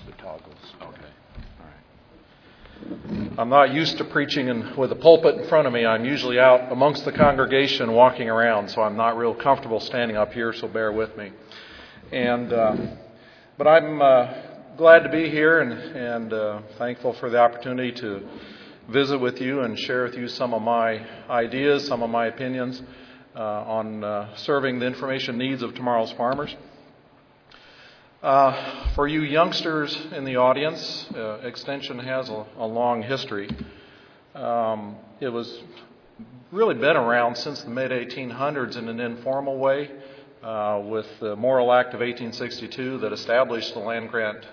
the toggles. Okay. I'm not used to preaching with a pulpit in front of me. I'm usually out amongst the congregation walking around, so I'm not real comfortable standing up here, so bear with me. But I'm glad to be here and thankful for the opportunity to visit with you and share with you some of my ideas, some of my opinions on serving the information needs of tomorrow's farmers. For you youngsters in the audience, Extension has a long history. It was really been around since the mid-1800s in an informal way, with the Morrill Act of 1862 that established the land grant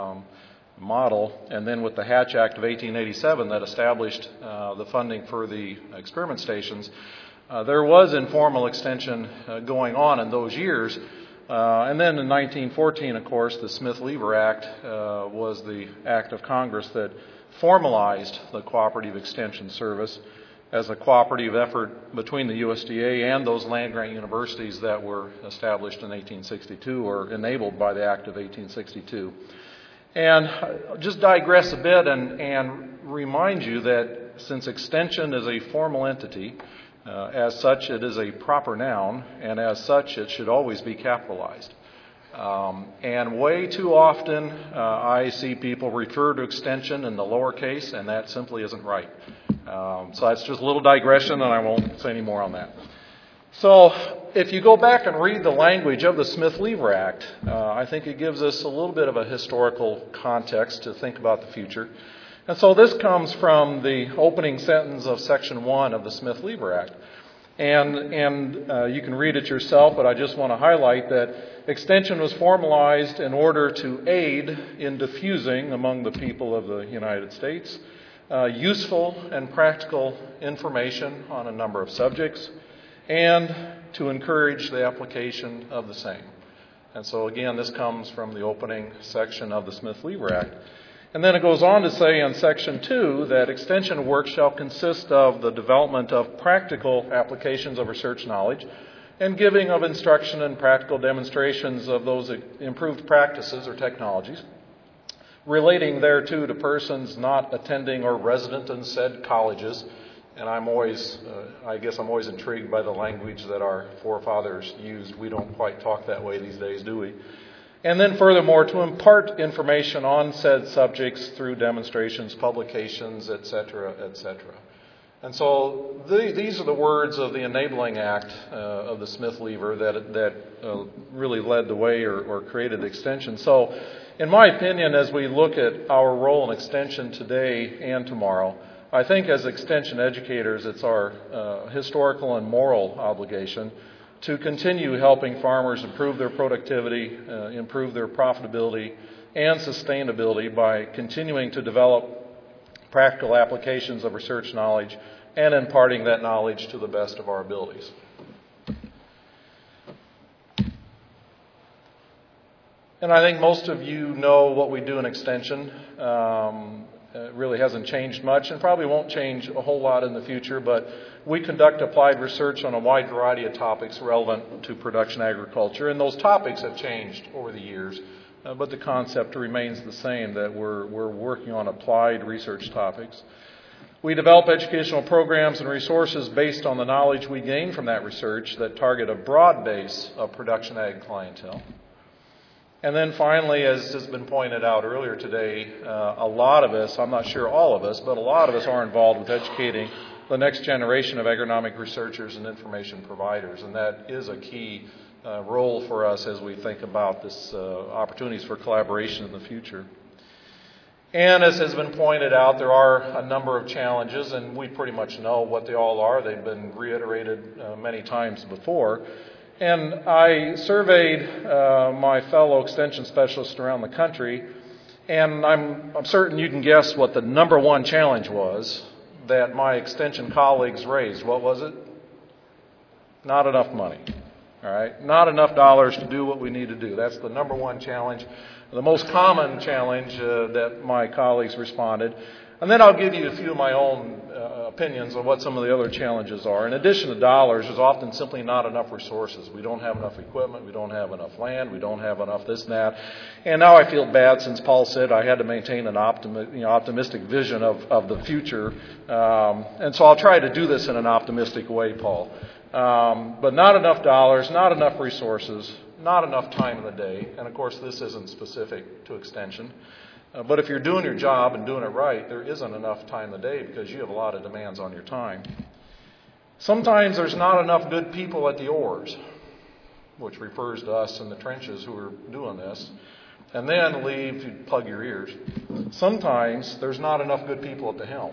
model, and then with the Hatch Act of 1887 that established the funding for the experiment stations. There was informal extension going on in those years. And then in 1914, of course, the Smith-Lever Act was the act of Congress that formalized the Cooperative Extension Service as a cooperative effort between the USDA and those land-grant universities that were established in 1862 or enabled by the Act of 1862. And I'll just digress a bit and remind you that since Extension is a formal entity, as such, it is a proper noun, and as such, it should always be capitalized. And way too often, I see people refer to extension in the lowercase, and that simply isn't right. So that's just a little digression, and I won't say any more on that. So if you go back and read the language of the Smith-Lever Act, I think it gives us a little bit of a historical context to think about the future. And so this comes from the opening sentence of Section 1 of the Smith-Lever Act. And you can read it yourself, but I just want to highlight that extension was formalized in order to aid in diffusing among the people of the United States useful and practical information on a number of subjects, and to encourage the application of the same. And so again, this comes from the opening section of the Smith-Lever Act. And then it goes on to say in Section 2 that extension work shall consist of the development of practical applications of research knowledge and giving of instruction and practical demonstrations of those improved practices or technologies, relating thereto to persons not attending or resident in said colleges. And I'm always intrigued by the language that our forefathers used. We don't quite talk that way these days, do we? And then furthermore, to impart information on said subjects through demonstrations, publications, etc., etc. And so these are the words of the Enabling Act of the Smith-Lever that really led the way or created extension. So in my opinion, as we look at our role in extension today and tomorrow, I think as extension educators, it's our historical and moral obligation to continue helping farmers improve their productivity, improve their profitability and sustainability by continuing to develop practical applications of research knowledge and imparting that knowledge to the best of our abilities. And I think most of you know what we do in extension. It really hasn't changed much and probably won't change a whole lot in the future, but we conduct applied research on a wide variety of topics relevant to production agriculture, and those topics have changed over the years, but the concept remains the same, that we're working on applied research topics. We develop educational programs and resources based on the knowledge we gain from that research that target a broad base of production ag clientele. And then finally, as has been pointed out earlier today, a lot of us, I'm not sure all of us, but a lot of us are involved with educating the next generation of agronomic researchers and information providers. And that is a key role for us as we think about this opportunities for collaboration in the future. And as has been pointed out, there are a number of challenges, and we pretty much know what they all are. They've been reiterated many times before. And I surveyed my fellow extension specialists around the country, and I'm certain you can guess what the number one challenge was that my extension colleagues raised. What was it? Not enough money. All right? Not enough dollars to do what we need to do. That's the number one challenge. The most common challenge that my colleagues responded And then I'll give you a few of my own opinions on what some of the other challenges are. In addition to dollars, there's often simply not enough resources. We don't have enough equipment. We don't have enough land. We don't have enough this and that. And now I feel bad since Paul said I had to maintain an optimistic vision of the future. And so I'll try to do this in an optimistic way, Paul. But not enough dollars, not enough resources, not enough time in the day. And, of course, this isn't specific to extension. But if you're doing your job and doing it right, there isn't enough time in the day because you have a lot of demands on your time. Sometimes there's not enough good people at the oars, which refers to us in the trenches who are doing this. And then leave to plug your ears. Sometimes there's not enough good people at the helm.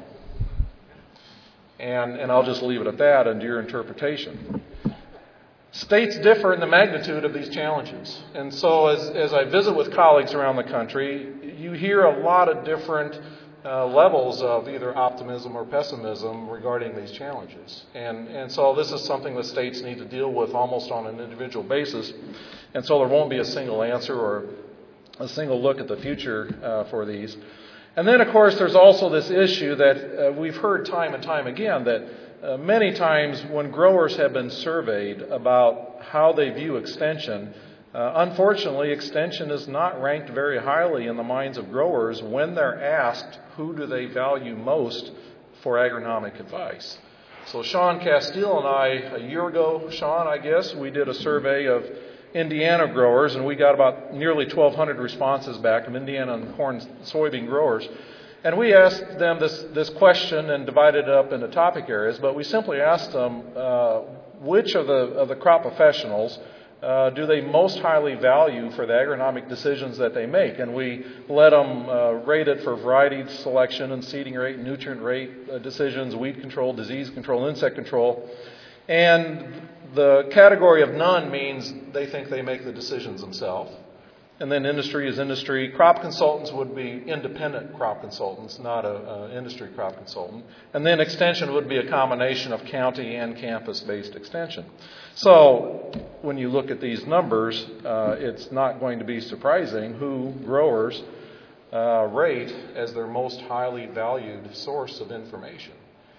And I'll just leave it at that and to your interpretation. States differ in the magnitude of these challenges. And so as I visit with colleagues around the country, you hear a lot of different levels of either optimism or pessimism regarding these challenges. And so this is something that states need to deal with almost on an individual basis. And so there won't be a single answer or a single look at the future for these. And then, of course, there's also this issue that we've heard time and time again that many times when growers have been surveyed about how they view extension, unfortunately, extension is not ranked very highly in the minds of growers when they're asked who do they value most for agronomic advice. So Sean Castile and I, a year ago, Sean, I guess, we did a survey of Indiana growers, and we got about nearly 1,200 responses back from Indiana and corn soybean growers. And we asked them this question and divided it up into topic areas, but we simply asked them which of the crop professionals do they most highly value for the agronomic decisions that they make. And we let them rate it for variety selection and seeding rate, nutrient rate decisions, weed control, disease control, insect control. And the category of none means they think they make the decisions themselves. And then industry is industry. Crop consultants would be independent crop consultants, not an industry crop consultant. And then extension would be a combination of county and campus-based extension. So when you look at these numbers, it's not going to be surprising who growers rate as their most highly valued source of information.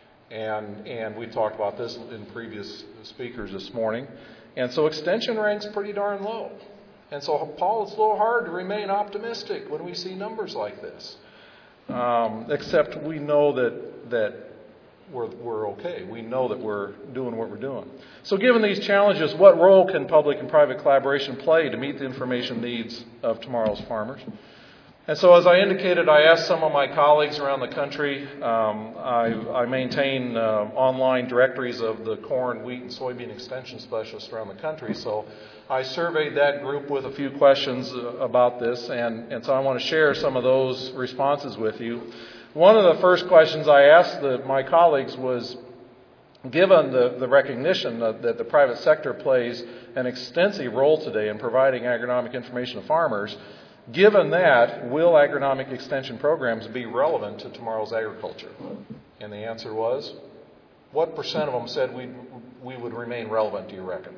And we talked about this in previous speakers this morning. And so extension ranks pretty darn low. And so, Paul, it's a little hard to remain optimistic when we see numbers like this. Except we know that we're okay. We know that we're doing what we're doing. So given these challenges, what role can public and private collaboration play to meet the information needs of tomorrow's farmers? And so as I indicated, I asked some of my colleagues around the country. I maintain online directories of the corn, wheat, and soybean extension specialists around the country. So I surveyed that group with a few questions about this, and so I want to share some of those responses with you. One of the first questions I asked my colleagues was, given the recognition that the private sector plays an extensive role today in providing agronomic information to farmers, given that, will agronomic extension programs be relevant to tomorrow's agriculture? And the answer was, what percent of them said we would remain relevant, do you reckon?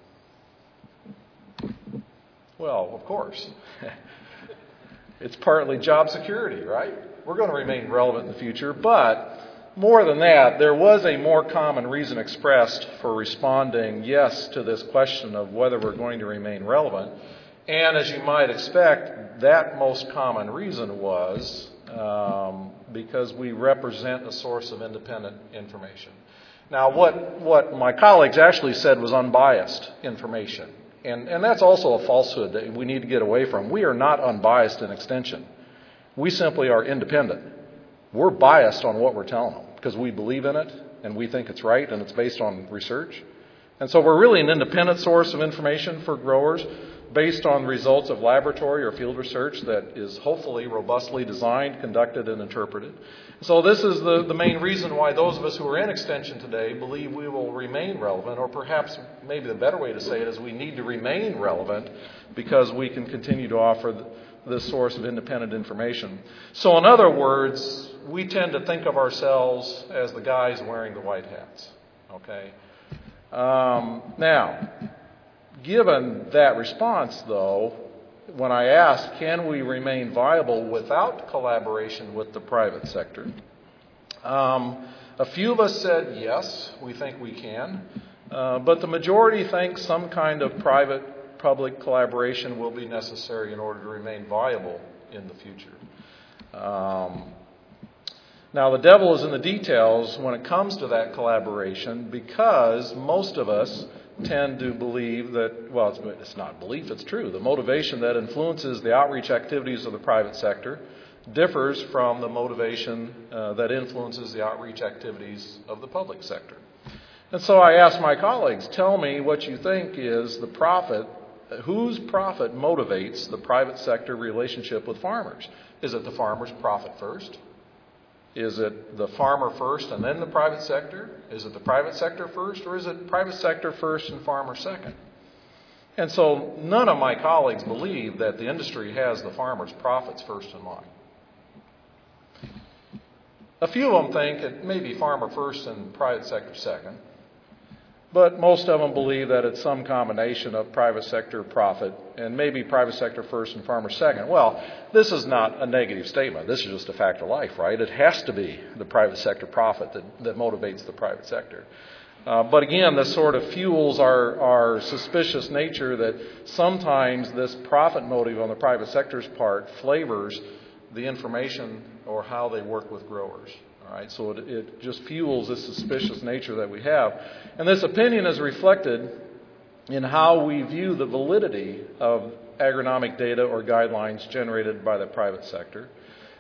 Well, of course. It's partly job security, right? We're going to remain relevant in the future, but more than that, there was a more common reason expressed for responding yes to this question of whether we're going to remain relevant. And as you might expect, that most common reason was because we represent a source of independent information. Now, what my colleagues actually said was unbiased information. And that's also a falsehood that we need to get away from. We are not unbiased in extension. We simply are independent. We're biased on what we're telling them because we believe in it and we think it's right and it's based on research. And so we're really an independent source of information for growers based on results of laboratory or field research that is hopefully robustly designed, conducted, and interpreted. So this is the main reason why those of us who are in extension today believe we will remain relevant, or perhaps maybe the better way to say it is we need to remain relevant because we can continue to offer this source of independent information. So in other words, we tend to think of ourselves as the guys wearing the white hats. Okay? Now, given that response, though, when I asked, can we remain viable without collaboration with the private sector, a few of us said yes, we think we can, but the majority thinks some kind of private-public collaboration will be necessary in order to remain viable in the future. Now, the devil is in the details when it comes to that collaboration, because most of us tend to believe that, well, it's not belief, it's true. The motivation that influences the outreach activities of the private sector differs from the motivation that influences the outreach activities of the public sector. And so I asked my colleagues, tell me what you think is the profit, whose profit motivates the private sector relationship with farmers? Is it the farmer's profit first? Is it the farmer first and then the private sector? Is it the private sector first, or is it private sector first and farmer second? And so none of my colleagues believe that the industry has the farmer's profits first in mind. A few of them think it may be farmer first and private sector second, but most of them believe that it's some combination of private sector profit and maybe private sector first and farmer second. Well, this is not a negative statement. This is just a fact of life, right? It has to be the private sector profit that motivates the private sector. But again, this sort of fuels our suspicious nature that sometimes this profit motive on the private sector's part flavors the information or how they work with growers. All right, so it just fuels this suspicious nature that we have. And this opinion is reflected in how we view the validity of agronomic data or guidelines generated by the private sector.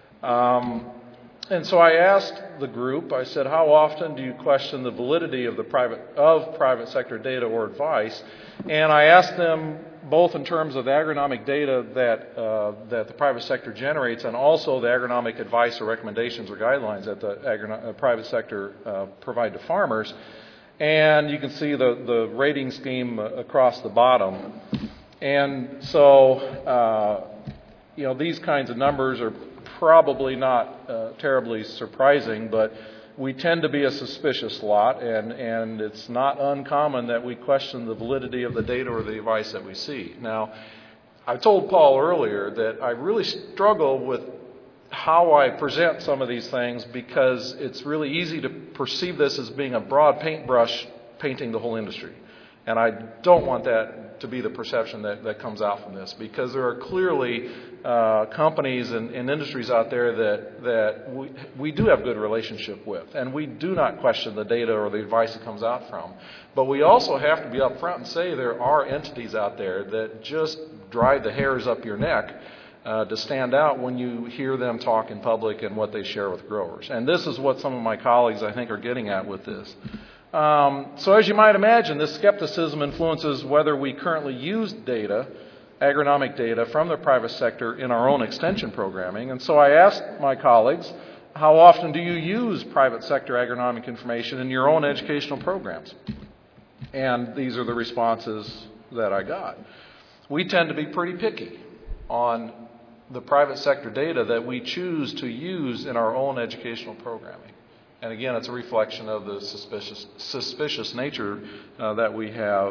And so I asked the group, I said, how often do you question the validity of private sector data or advice? And I asked them both in terms of the agronomic data that the private sector generates, and also the agronomic advice or recommendations or guidelines that the private sector provide to farmers. And you can see the rating scheme across the bottom. And so, these kinds of numbers are probably not terribly surprising, but we tend to be a suspicious lot, and it's not uncommon that we question the validity of the data or the advice that we see. Now, I told Paul earlier that I really struggle with how I present some of these things, because it's really easy to perceive this as being a broad paintbrush painting the whole industry. And I don't want that to be the perception that comes out from this, because there are clearly companies and industries out there that we do have good relationship with, and we do not question the data or the advice that comes out from. But we also have to be upfront and say there are entities out there that just drive the hairs up your neck to stand out when you hear them talk in public and what they share with growers. And this is what some of my colleagues, I think, are getting at with this. So as you might imagine, this skepticism influences whether we currently use data, agronomic data, from the private sector in our own extension programming. And so I asked my colleagues, how often do you use private sector agronomic information in your own educational programs? And these are the responses that I got. We tend to be pretty picky on the private sector data that we choose to use in our own educational programming. And again, it's a reflection of the suspicious nature that we have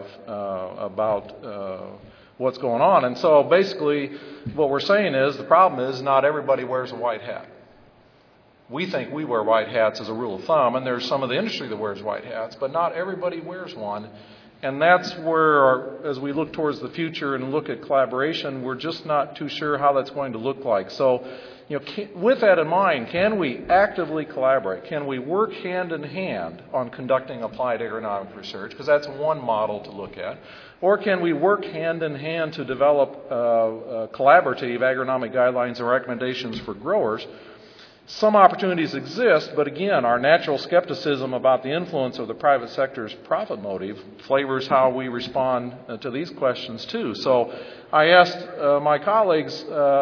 about what's going on. And so basically what we're saying is the problem is not everybody wears a white hat. We think we wear white hats as a rule of thumb, and there's some of the industry that wears white hats, but not everybody wears one. And that's where, as we look towards the future and look at collaboration, we're just not too sure how that's going to look like. So, with that in mind, can we actively collaborate? Can we work hand in hand on conducting applied agronomic research? Because that's one model to look at. Or can we work hand in hand to develop collaborative agronomic guidelines and recommendations for growers? Some opportunities exist, but again, our natural skepticism about the influence of the private sector's profit motive flavors how we respond to these questions too. So I asked my colleagues,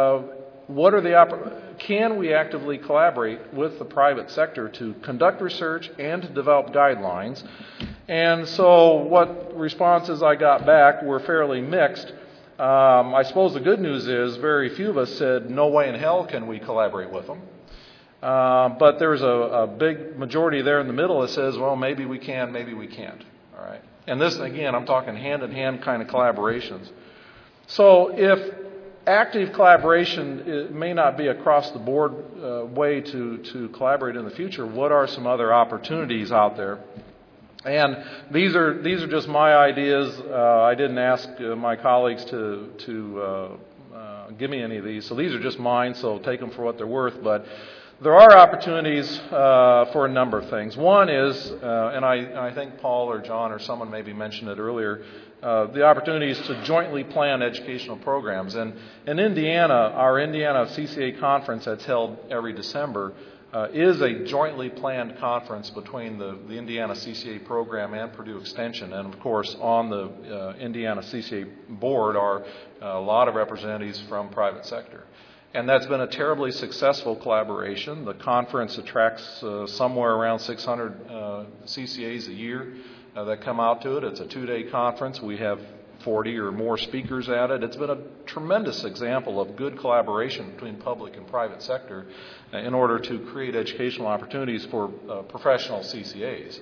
can we actively collaborate with the private sector to conduct research and to develop guidelines? And so what responses I got back were fairly mixed. I suppose the good news is very few of us said, no way in hell can we collaborate with them. But there's a big majority there in the middle that says, well, maybe we can, maybe we can't. All right. And this, again, I'm talking hand-in-hand kind of collaborations. So if active collaboration, it may not be across the board way to collaborate in the future. What are some other opportunities out there? And these are just my ideas. I didn't ask my colleagues to give me any of these, so these are just mine. So take them for what they're worth. But there are opportunities for a number of things. One is, and I think Paul or John or someone maybe mentioned it earlier, the opportunities to jointly plan educational programs. And in Indiana, our Indiana CCA conference that's held every December is a jointly planned conference between the Indiana CCA program and Purdue Extension. And of course, on the Indiana CCA board are a lot of representatives from private sector. And that's been a terribly successful collaboration. The conference attracts somewhere around 600 CCAs a year that come out to it. It's a 2-day conference. We have 40 or more speakers at it. It's been a tremendous example of good collaboration between public and private sector in order to create educational opportunities for professional CCAs.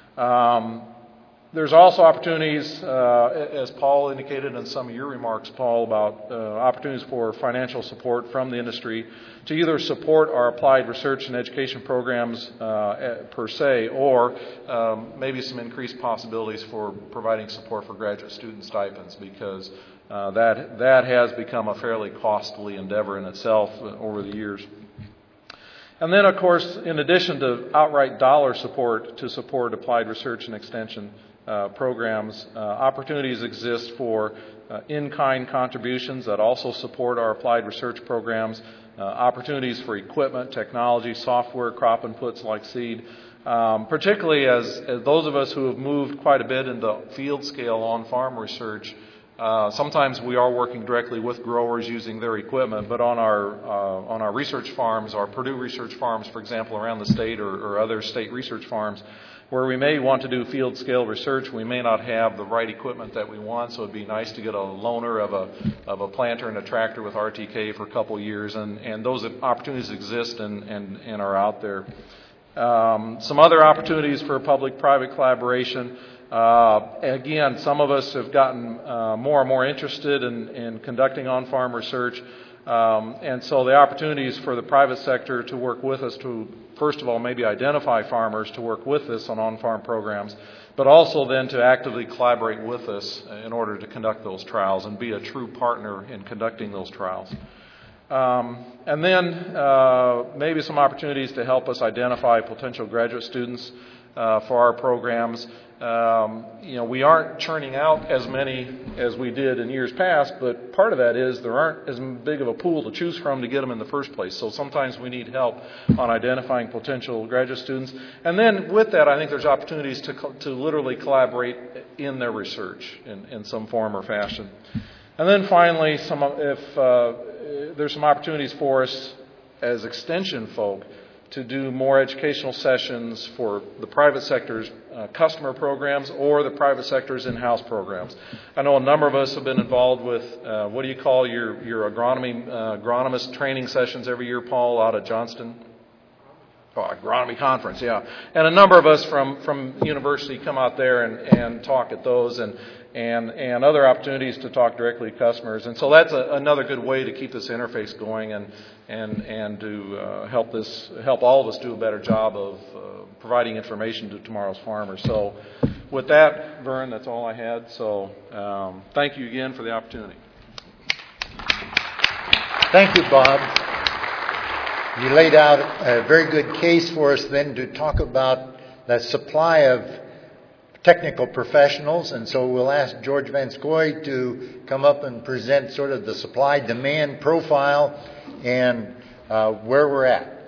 There's also opportunities, as Paul indicated in some of your remarks, Paul, about opportunities for financial support from the industry to either support our applied research and education programs per se, or maybe some increased possibilities for providing support for graduate student stipends, because that has become a fairly costly endeavor in itself over the years. And then, of course, in addition to outright dollar support to support applied research and extension programs, opportunities exist for in-kind contributions that also support our applied research programs, opportunities for equipment, technology, software, crop inputs like seed, particularly as those of us who have moved quite a bit into field scale on-farm research. Sometimes we are working directly with growers using their equipment, but on our research farms, our Purdue research farms, for example, around the state or other state research farms, where we may want to do field scale research, we may not have the right equipment that we want, so it'd be nice to get a loaner of a planter and a tractor with RTK for a couple of years, and those opportunities exist and are out there. Some other opportunities for public-private collaboration. Again, some of us have gotten more and more interested in conducting on-farm research, and so the opportunities for the private sector to work with us to, first of all, maybe identify farmers to work with us on on-farm programs, but also then to actively collaborate with us in order to conduct those trials and be a true partner in conducting those trials. And then maybe some opportunities to help us identify potential graduate students for our programs. We aren't churning out as many as we did in years past, but part of that is there aren't as big of a pool to choose from to get them in the first place. So sometimes we need help on identifying potential graduate students. And then with that, I think there's opportunities to literally collaborate in their research in some form or fashion. And then finally, there's some opportunities for us as extension folk to do more educational sessions for the private sector's customer programs or the private sector's in-house programs. I know a number of us have been involved with, what do you call your agronomist training sessions every year, Paul, out at Johnston? Oh, agronomy conference, yeah. And a number of us from university come out there and talk at those and other opportunities to talk directly to customers. And so that's another good way to keep this interface going and to help all of us do a better job of providing information to tomorrow's farmers. So with that, Vern, that's all I had. So thank you again for the opportunity. Thank you, Bob. You laid out a very good case for us then to talk about the supply of technical professionals, and so we'll ask George Van Scoy to come up and present sort of the supply-demand profile and where we're at.